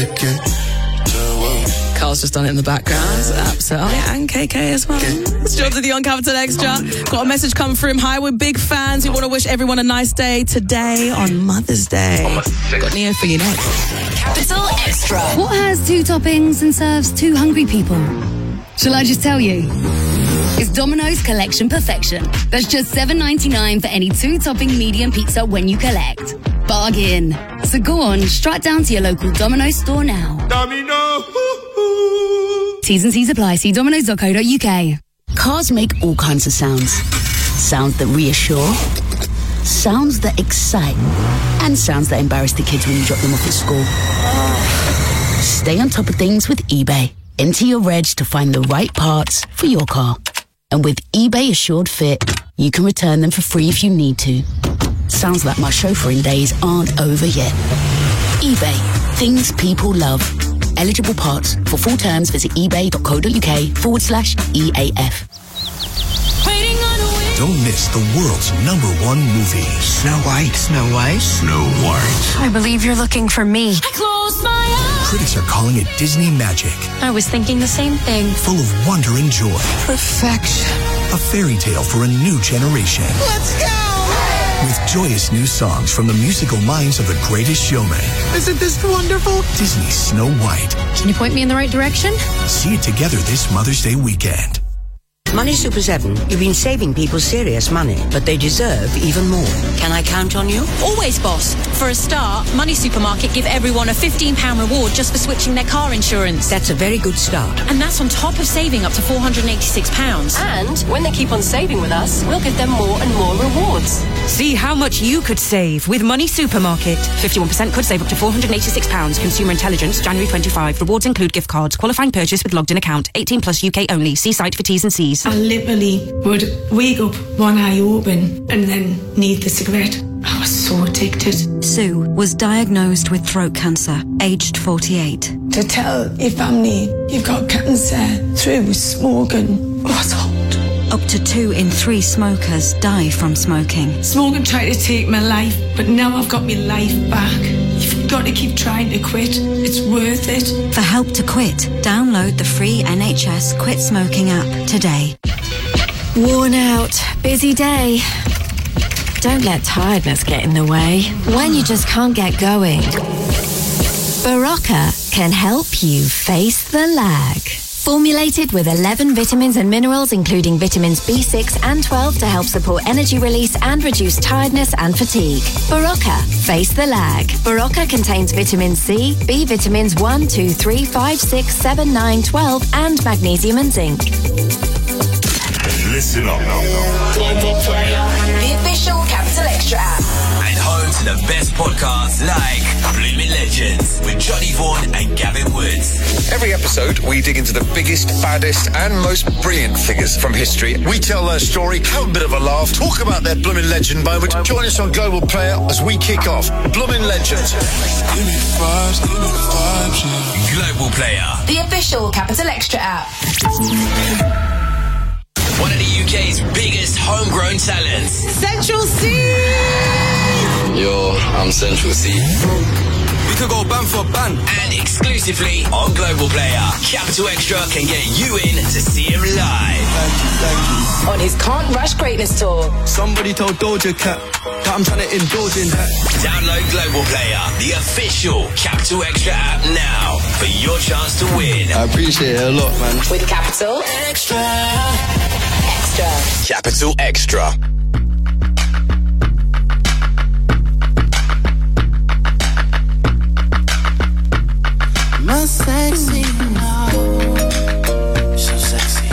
Carl's just done it in the background. Absolutely. And KK as well. It's Jobs with you on Capital Extra. Got a message come from him. Hi, we're big fans. We want to wish everyone a nice day today on Mother's Day. Got Neo for you next. Capital Extra. What has 2 toppings and serves 2 hungry people? Shall I just tell you? It's Domino's Collection Perfection. That's just $7.99 for any 2-topping medium pizza when you collect. Bargain. So go on, straight down to your local Domino's store now. Domino. T's and C's apply. See domino's.co.uk. Cars make all kinds of sounds. Sounds that reassure, sounds that excite, and sounds that embarrass the kids when you drop them off at school. Stay on top of things with eBay. Enter your reg to find the right parts for your car. And with eBay Assured Fit, you can return them for free if you need to. Sounds like my chauffeuring days aren't over yet. eBay. Things people love. Eligible parts. For full terms, visit ebay.co.uk/EAF. Don't miss the world's #1 movie. Snow White. Snow White. Snow White. I believe you're looking for me. I close my eyes. Critics are calling it Disney magic. I was thinking the same thing. Full of wonder and joy. Perfection. A fairy tale for a new generation. Let's go! With joyous new songs from the musical minds of The Greatest Showman. Isn't this wonderful? Disney's Snow White. Can you point me in the right direction? See it together this Mother's Day weekend. Money Super 7, you've been saving people serious money, but they deserve even more. Can I count on you? Always, boss. For a start, Money Supermarket give everyone a £15 reward just for switching their car insurance. That's a very good start. And that's on top of saving up to £486. And when they keep on saving with us, we'll give them more and more rewards. See how much you could save with Money Supermarket. 51% could save up to £486. Consumer Intelligence, January 25. Rewards include gift cards. Qualifying purchase with logged in account. 18 plus UK only. See site for T's and C's. I literally would wake up, one eye open, and then need the cigarette. I was so addicted. Sue was diagnosed with throat cancer, aged 48. To tell your family you've got cancer through smoking was hard. Up to 2 in 3 smokers die from smoking. Smoking tried to take my life, but now I've got my life back. You've got to keep trying to quit. It's worth it. For help to quit, download the free NHS Quit Smoking app today. Worn out, busy day. Don't let tiredness get in the way when you just can't get going. Barocca can help you face the lag. Formulated with 11 vitamins and minerals, including vitamins B6 and 12 to help support energy release and reduce tiredness and fatigue. Barocca, face the lag. Barocca contains vitamin C, B vitamins 1, 2, 3, 5, 6, 7, 9, 12, and magnesium and zinc. Listen up. The official Capital Extra app. And home to the best podcasts like Blooming Legends with Johnny Vaughan and Gavin Woods. Every episode, we dig into the biggest, baddest, and most brilliant figures from history. We tell their story, have a bit of a laugh, talk about their Blooming Legend moment. Join us on Global Player as we kick off Blooming Legends. Give me vibes, yeah. Global Player. The official Capital Extra app. One of the UK's biggest homegrown talents. Central C! Yo, I'm Central C. We could go band for band. And exclusively on Global Player, Capital Extra can get you in to see him live. Thank you. On his Can't Rush Greatness Tour. Somebody told Doja Cat that I'm trying to indulge in her. Download Global Player, the official Capital Extra app now for your chance to win. I appreciate it a lot, man. With Capital Extra. Capital Extra. My sexy now. So sexy.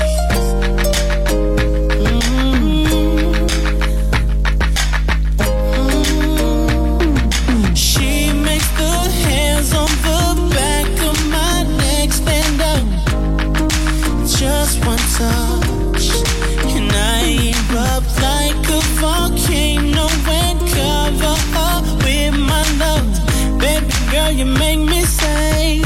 She makes the make me say,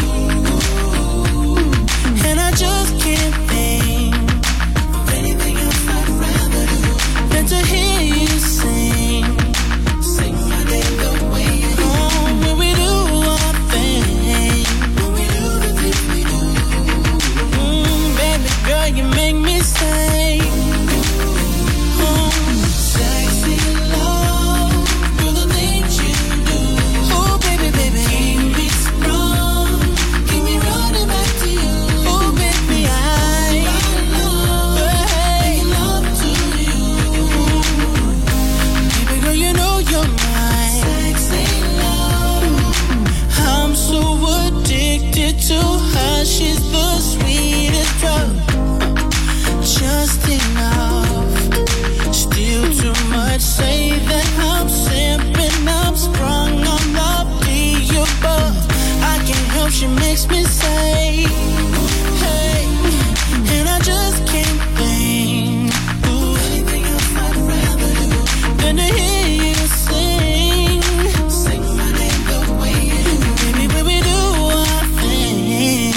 and I just can't think of anything else I'd rather do than to hear you sing my name the way you do. When we do our thing, when we do the things we do. Baby girl, you make me say, sexy love, girl, the things you do. Oh baby, baby, keep me strong, keep me running back to you. Oh baby, I make love to you. Baby girl, you know you're mine. Sexy love, I'm so addicted to her. She's the sweetest drug, just enough. Still too much, say that I'm simping, I'm sprung on the above. I can't help, she makes me say, hey, and I just can't think anything else I'd rather do than to hear you sing my name the way you do. Baby, when we do our thing,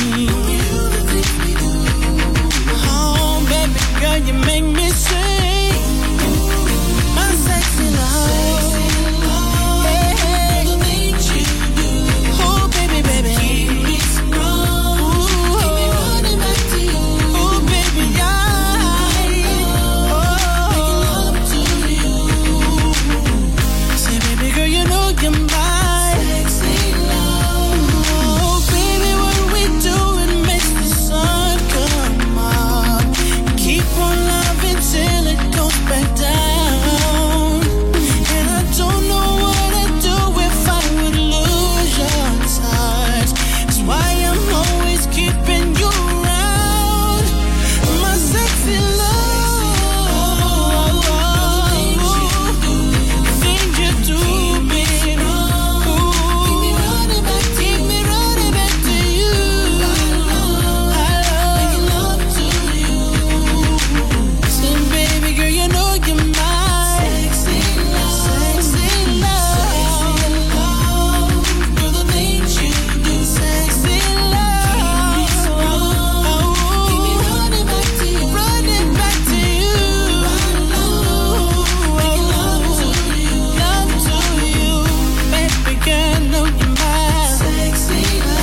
oh baby girl, you make me sing my sexy love. Hey, hey. Oh baby, baby, keep me strong, keep me running back to you. Oh baby, I make love to you. Say baby girl, you know you're my sexy love. Oh baby, what we do, it makes the sun come up. Keep on loving till it goes back down. And I don't know what I'd do if I would lose your touch. That's why I'm always keeping you around, my sexy love. Things you do, baby. Keep me running back to you. I love making love to you. So baby girl, you know you're my sexy love. Girl, the things you do, sexy love. Keep me running back to you, running back to you. Making love to you, baby girl, know you're my sexy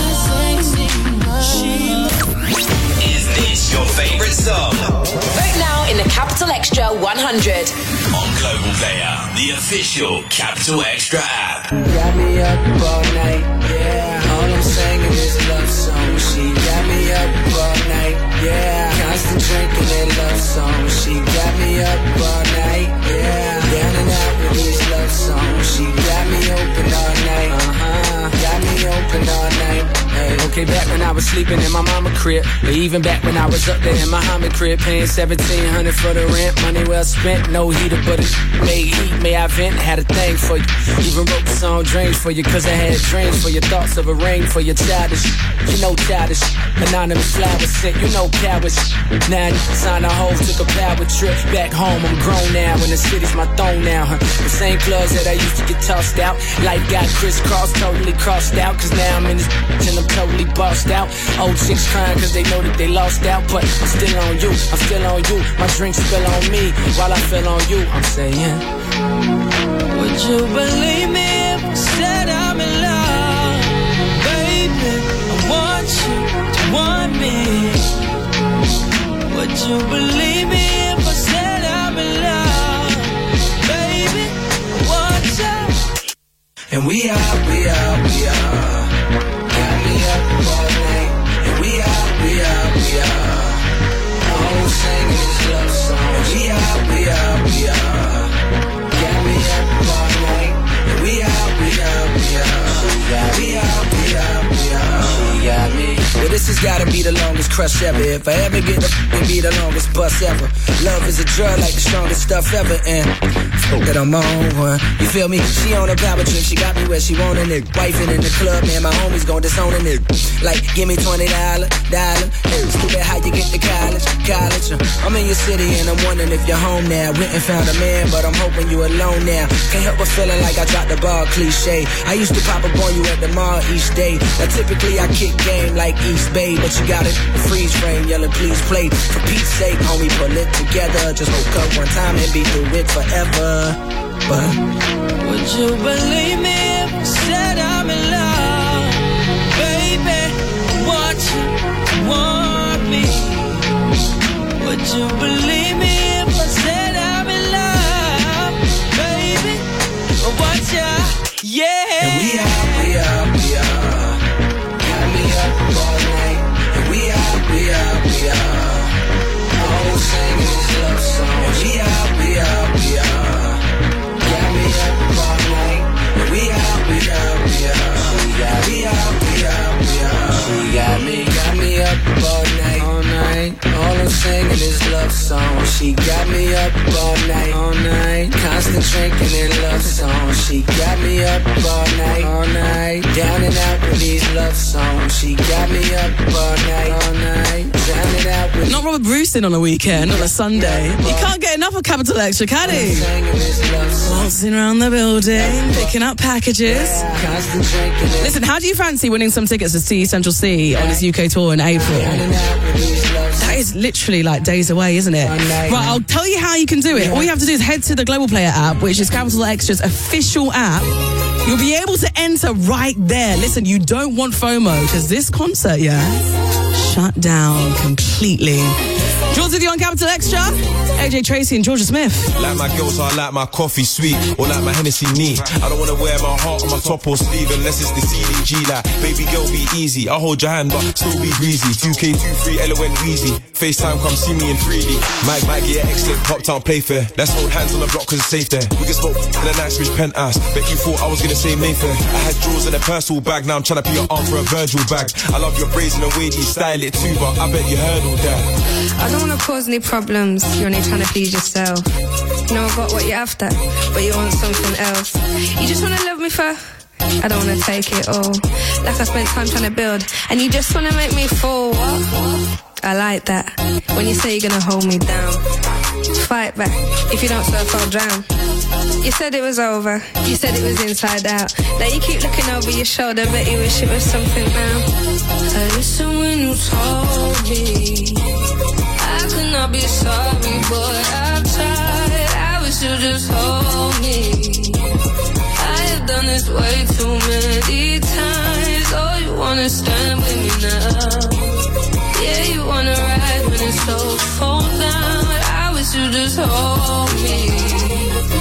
love. Is this your favorite song? Vote now in the Capital Extra 100. On Global Player, the official Capital Extra app. Got me up all night, yeah. All I'm singing is love song. She got me up all night, yeah. Constant drinking that love song. She got me up all night, yeah. Down and out with these love songs. She got me open all night, got me open all night. Hey. Okay, back when I was sleeping in my mama crib, or even back when I was up there in my Muhammad crib, paying $1,700 for the rent. Money well spent, no heater, but it made heat. May I vent? Had a thing for you. Even wrote the song Dreams for you, cause I had dreams for your thoughts of a ring for your childish. You know childish. Anonymous flowers sent, you know cowards. Now you sign a hoe, took a power trip. Back home, I'm grown now, and the city's my throne now. The same clubs that I used to get tossed out. Life got crisscrossed, totally crossed out. Cause now I'm in this and I'm totally bossed out. Old chicks crying cause they know that they lost out. But I'm still on you, I'm still on you. My drinks spill on me while I feel on you. I'm saying, would you believe me if I said I'm in love? Baby, I want you to want me. Would you believe me if I said I'm in love? Baby, I want you. And we are. Got me up all night. And we are. All I'm singing is love songs. We are. Got me up all night. And we are. She got me. With a This has gotta be the longest crush ever. If I ever get the f***ing be the longest bust ever. Love is a drug like the strongest stuff ever. And that I'm on one. You feel me? She on a power trip, she got me where she wanted it. Wifing in the club, man, my homies gon' disown it. Like, give me $20, stupid how you get to college. I'm in your city and I'm wondering if you're home now. Went and found a man, but I'm hoping you alone now. Can't help but feeling like I dropped the ball, cliche. I used to pop up on you at the mall each day. Now typically I kick game like East Bay, but you got it, freeze frame, yelling please play. For Pete's sake, homie, pull it together. Just woke up one time and be through it forever. But would you believe me if I said I'm in love? Baby, what you want me? Would you believe me if I said I'm in love? Baby, what you, yeah. And we are. Got me up all night. And we are. All singing this love song. And we are. Got me up all night. And we are. We are. She got me up all night. All I'm singing is love song. She got me up all night. Constant drinking in love song. She got me up all night. Down and out with these love songs. She got me up all night. Down and out with. Not Robert Brucein on a weekend, on a Sunday. You can't get enough of Capital Extra, can he? Waltzing around the building, picking up packages. Listen, how do you fancy winning some tickets to see Central C on his UK tour in April? That is literally like days away, isn't it? Right, I'll tell you how you can do it. All you have to do is head to the Global Player app, which is Capital Extra's official app. You'll be able to enter right there. Listen, you don't want FOMO, because this concert, shut down completely. Jules with you on Capital Extra. AJ Tracy and Georgia Smith. Like my girls, I like my coffee sweet, or like my Hennessy neat. I don't wanna wear my heart on my top or sleeve unless it's the CDG. Like, baby girl, be easy. I'll hold your hand, but still be greasy. 2K23, LON Weezy. FaceTime, come see me in 3D. Might get excellent, pop town play fair. Let's hold hands on the block cause it's safe there. We can smoke in a nice rich penthouse. Bet you thought I was gonna say Mayfair. I had drawers in a personal bag, now I'm trying to put your arm for a Virgil bag. I love your braids and the way you style it too, but I bet you heard all that. I don't wanna cause any problems, you're only trying to please yourself. You know I got what you're after, but you want something else. You just wanna love me for, I don't wanna take it all. Like I spent time trying to build, and you just wanna make me fall. I like that, when you say you're gonna hold me down. Fight back, if you don't surf I'll drown. You said it was over, you said it was inside out. Now you keep looking over your shoulder, bet you wish it was something now. I listen when you told me I could not be sorry, boy, I tried. I wish you just hold me. I have done this way too many times. Oh, you wanna stand with me now? Yeah, you wanna ride when it's so fall down. I wish you just hold me.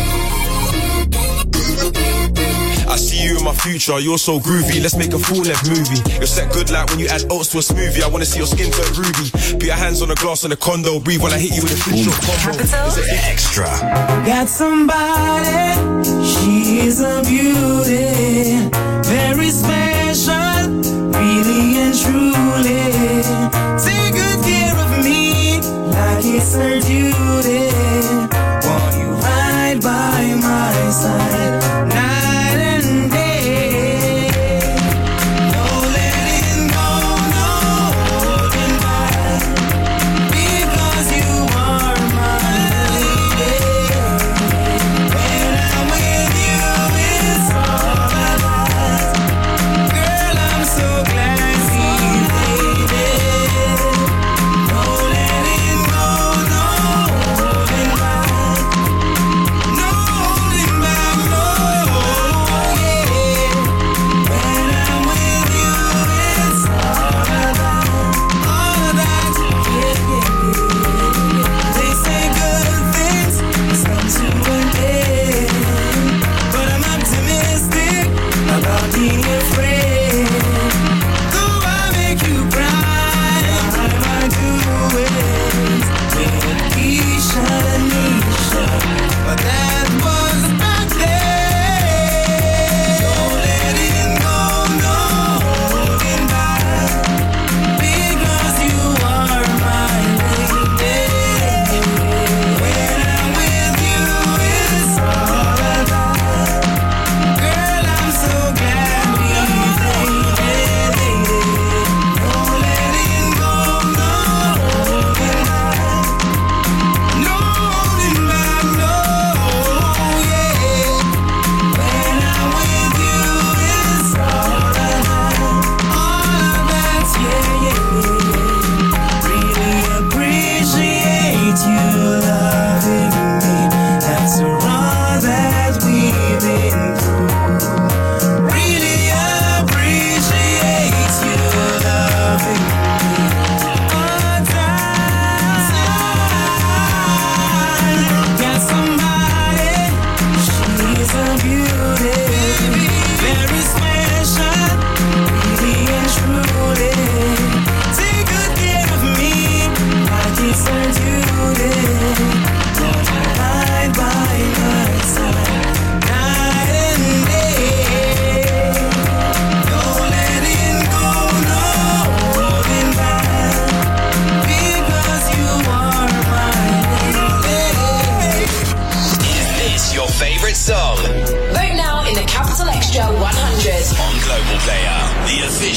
I see you in my future, you're so groovy. Let's make a full-length movie. You're set good like when you add oats to a smoothie. I wanna see your skin turn ruby. Put your hands on the glass on the condo. Breathe when I hit you with a flip combo. Is it extra? Got somebody, she is a beauty, very special, really and truly. Take good care of me, like it's her duty. Want you right by my side.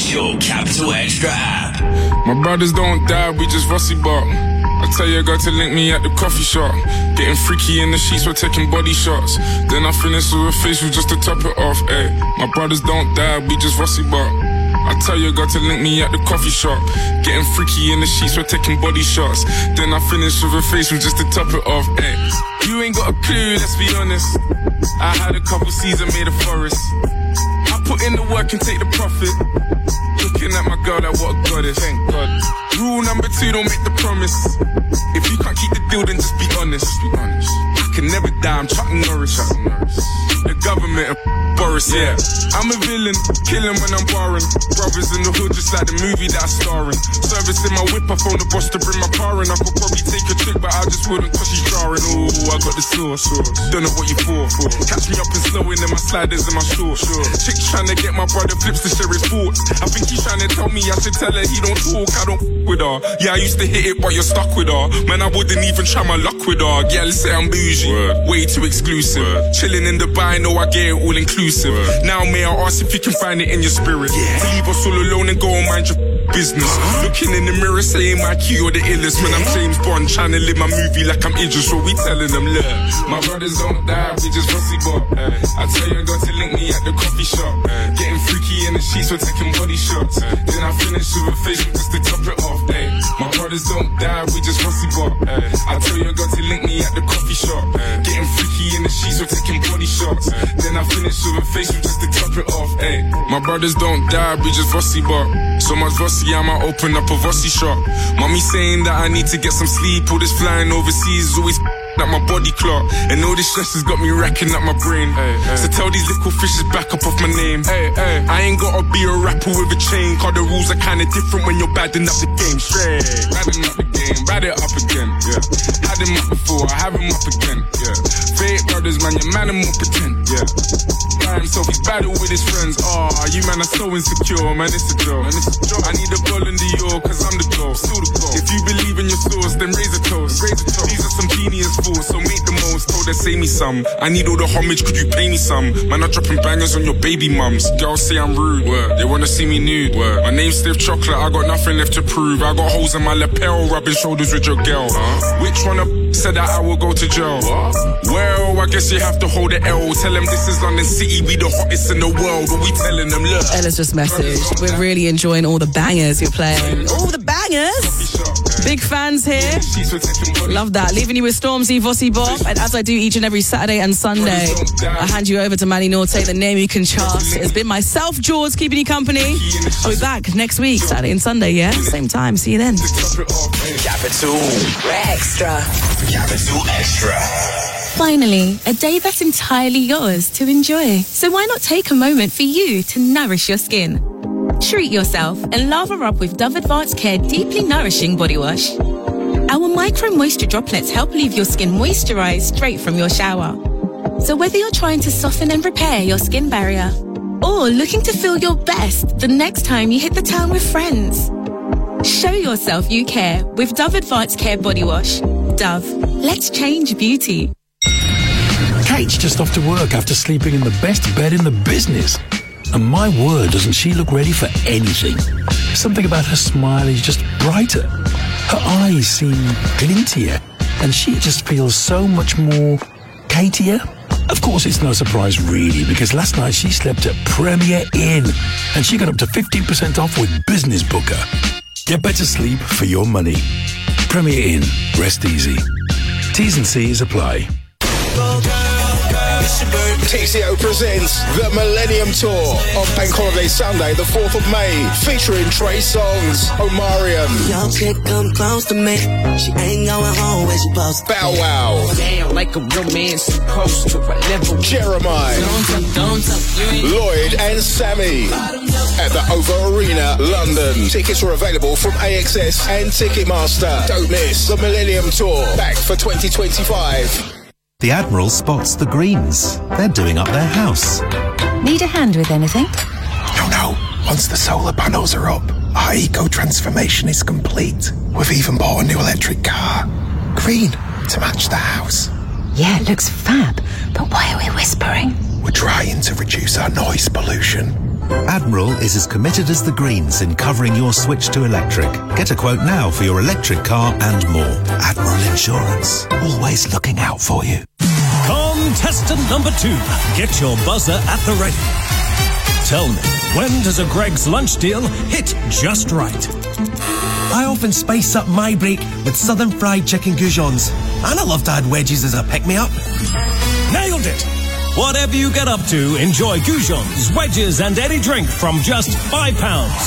official Capital Extra app. My brothers don't die, we just Vossi Bar. I tell your girl to link me at the coffee shop. Getting freaky in the sheets, we're taking body shots. Then I finish with a facial just to top it off, ayy. My brothers don't die, we just Vossi Bar. I tell your girl to link me at the coffee shop. Getting freaky in the sheets, we're taking body shots. Then I finish with a facial just to top it off, ayy. You ain't got a clue, let's be honest. I had a couple seasons made a forest. I put in the work and take the profit. Looking at my girl like what a goddess. Thank God. Rule number 2, don't make the promise. If you can't keep the deal, then just be honest. I can never die, I'm Chuck Norris. The government Boris, yeah. I'm a villain, killing when I'm barring. Brothers in the hood, just like the movie that I star in. Service in my whip, I phone the boss to bring my car in. I could probably take a trick, but I just wouldn't cause she's jarring. Ooh, I got the sauce. Don't know what you for. Catch me up and slowing in my sliders and my shorts. Chick trying to get my brother flips to share his thoughts. I think he's trying to tell me I should tell her he don't talk, I don't with her. Yeah, I used to hit it, but you're stuck with her. Man, I wouldn't even try my luck with her. Yeah, let's say I'm bougie, way too exclusive. Chilling in Dubai, know I get it all inclusive. Now may I ask if you can find it in your spirit to leave us all alone and go and mind your business. Looking in the mirror saying my key or the illest. When I'm James Bond trying to live my movie like I'm Idris. So we telling them, look, my brothers don't die, we just Vossi Bar. I tell your girl to link me at the coffee shop. Getting freaky in the sheets, we're taking body shots. Then I finish with a facial just to top it off. My brothers don't die, we just Vossi Bar. I tell your girl to link me at the coffee shop. Getting freaky in the sheets, we're taking body shots. Then I finish with a facial just to top it off, ayy. My brothers don't die, we just Vossi Bar. So much Vossi, I might open up a Vossi shop. Mommy saying that I need to get some sleep. All this flying overseas is always at my body clock. And all this stress has got me racking up my brain. So tell these little fishes back up off my name. I ain't gotta be a rapper with a chain, cause the rules are kinda different when you're badding up the game. Straight, badding up the game, bad it up again, yeah. Had him up before, I have him up again, yeah. Fake brothers, man, your man and more pretend, yeah. By himself, he's battle with his friends. You man are so insecure, man, it's a joke. I need a ball in the York, cause I'm the goal. If you believe in your source, then raise a toast. These are some genius fools, so make the most. Told her, say me some. I need all the homage, could you pay me some? Man, I'm dropping bangers on your baby mums. Girls say I'm rude, they wanna see me nude. My name's Stiff Chocolate, I got nothing left to prove. I got holes in my lapel, rubbing shoulders with your girl. Which one of said that I will go to jail? Well, I guess you have to hold the L. Tell them this is London City, we the hottest in the world. But we telling them, look. Ella's just messaged, we're really enjoying all the bangers you're playing. All the bangers! Big fans here. Love that. Leaving you with Stormzy, Vossi Bar. And as I do each and every Saturday and Sunday, I hand you over to Manny Norte, the name you can trust. It's been myself, George, keeping you company. I'll be back next week, Saturday and Sunday, yeah? Same time. See you then. Capital Extra. Capital Extra. Finally, a day that's entirely yours to enjoy. So why not take a moment for you to nourish your skin? Treat yourself and lather up with Dove Advanced Care Deeply Nourishing Body Wash. Our micro moisture droplets help leave your skin moisturized straight from your shower. So whether you're trying to soften and repair your skin barrier or looking to feel your best the next time you hit the town with friends, show yourself you care with Dove Advanced Care Body Wash. Dove, let's change beauty. Kate's just off to work after sleeping in the best bed in the business. And my word, doesn't she look ready for anything? Something about her smile is just brighter. Her eyes seem glintier. And she just feels so much more Katier. Of course, it's no surprise really, because last night she slept at Premier Inn. And she got up to 15% off with Business Booker. Get better sleep for your money. Premier Inn. Rest easy. T's and C's apply. TCO presents the Millennium Tour on Bank Holiday Sunday, the 4th of May, featuring Trey Songz, Omarion, Young chick come close to me. She ain't going home when she supposed to. Bow Wow, Damn, like a real man supposed to. I never Jeremiah, Lloyd and Sammy at the OVO Arena, London. Tickets are available from AXS and Ticketmaster. Don't miss the Millennium Tour, back for 2025. The Admiral spots the Greens. They're doing up their house. Need a hand with anything? No. Once the solar panels are up, our eco-transformation is complete. We've even bought a new electric car. Green, to match the house. Yeah, it looks fab. But why are we whispering? We're trying to reduce our noise pollution. Admiral is as committed as the Greens in covering your switch to electric. Get a quote now for your electric car and more. Admiral Insurance, always looking out for you. Contestant number 2, get your buzzer at the ready. Tell me, when does a Greggs lunch deal hit just right? I often spice up my break with Southern Fried Chicken Goujons. And I love to add wedges as a pick-me-up. Nailed it! Whatever you get up to, enjoy Goujons, wedges and any drink from just £5.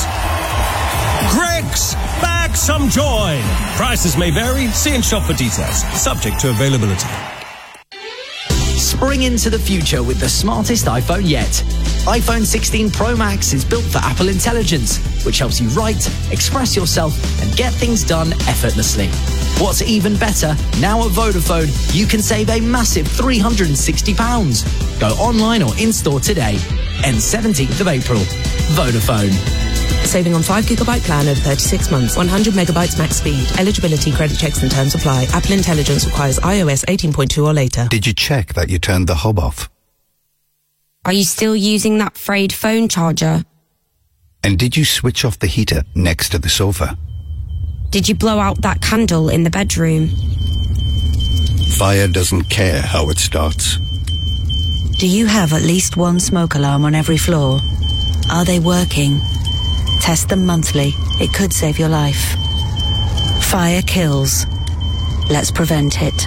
Greggs, back some joy. Prices may vary. See and shop for details. Subject to availability. Spring into the future with the smartest iPhone yet. iPhone 16 Pro Max is built for Apple Intelligence, which helps you write, express yourself, and get things done effortlessly. What's even better, now at Vodafone, you can save a massive £360. Go online or in-store today. Ends 17th of April. Vodafone. Saving on 5GB plan over 36 months. 100 megabytes max speed. Eligibility, credit checks and terms apply. Apple Intelligence requires iOS 18.2 or later. Did you check that you turned the hob off? Are you still using that frayed phone charger? And did you switch off the heater next to the sofa? Did you blow out that candle in the bedroom? Fire doesn't care how it starts. Do you have at least one smoke alarm on every floor? Are they working? Test them monthly. It could save your life. Fire kills. Let's prevent it.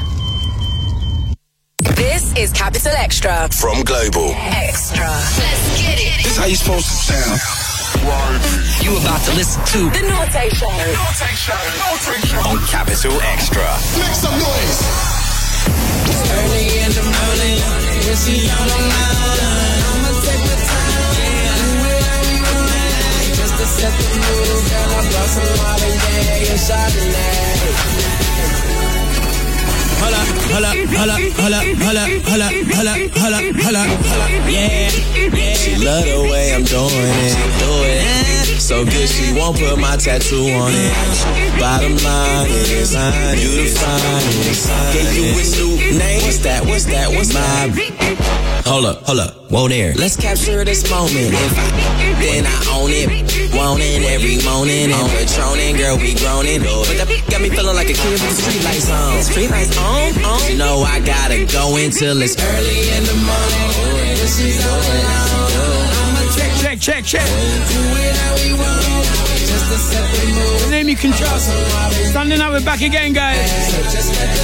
This is Capital Extra. From Global. Extra. Let's get it. This is how you're supposed to sound. You about to listen to The Norte Show. On Capital Extra. Make some noise. early in the morning. When she on my mind, I'ma take the time. Do it how we want it. Just to set the mood, girl, I brought some Marley and Chardonnay. Yeah. She love the way I'm doing it. So good she won't put my tattoo on it. Bottom line is you the finest. Gave you a new name. What's my... Hold up, whoa there. Let's capture this moment. If then I own it. Want it every morning. And we're droning, girl, we groaning. But that got me feeling like a kid with the street lights on. Street lights on. You know I gotta go until it's early in the morning. She's Check. Do it how we want. Just to set the mood. The name you can trust. Sunday night, we're back again, guys.